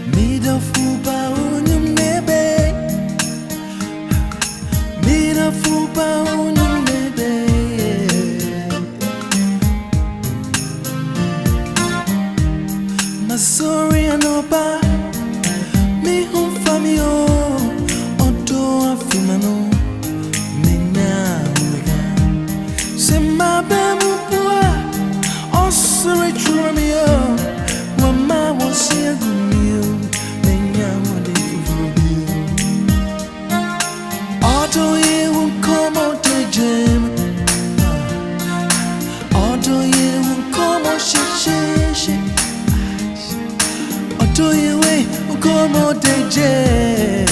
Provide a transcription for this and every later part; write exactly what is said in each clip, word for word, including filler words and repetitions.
Me the fuba unyum nebe, me the fuba unyum nebe. Masori anoba, me hum famio, odo afimano, me nyamega. Sema bemu pua, osuri churumio, wama wasi agumio, me nyamode fufubio. Odo ye wun komo de jem, odo ye wun komo shi shi shi. Odo ye we wun komo de jem.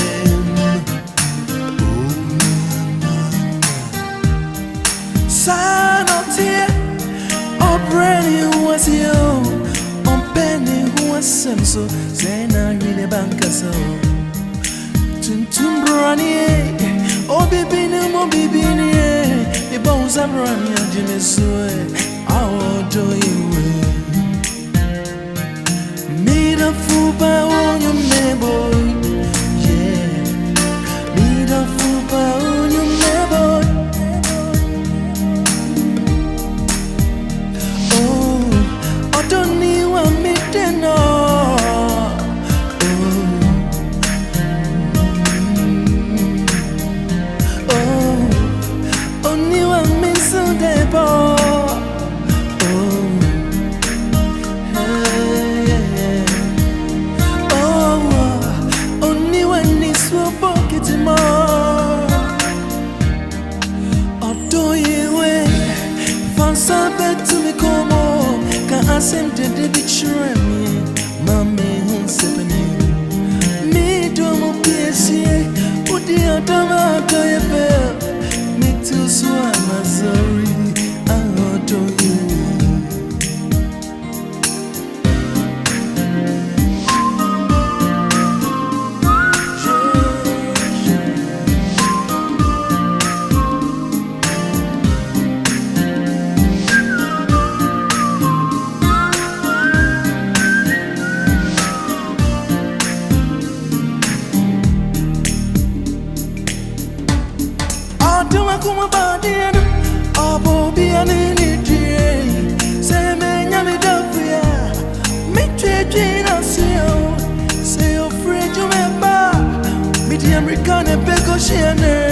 Sign of tear, oh Brenny who was you, oh Penny who was so, Zena really banka so. Tuntum Brony, oh baby no more baby, the bones are running on Genesis. How do you meet a fuba on your neighbor? Yeah, meet a fuba on your neighbor. Asim dede bichire mi, mami hun sepeni. Mi domo piesie, udi adama doye be. Mi tu swa mazori, ahodo you. Kuma badian, abo biani ni die. Say me nyami dafia, me cheche na sio. Say you're afraid you me ba, me the American e peko shiane.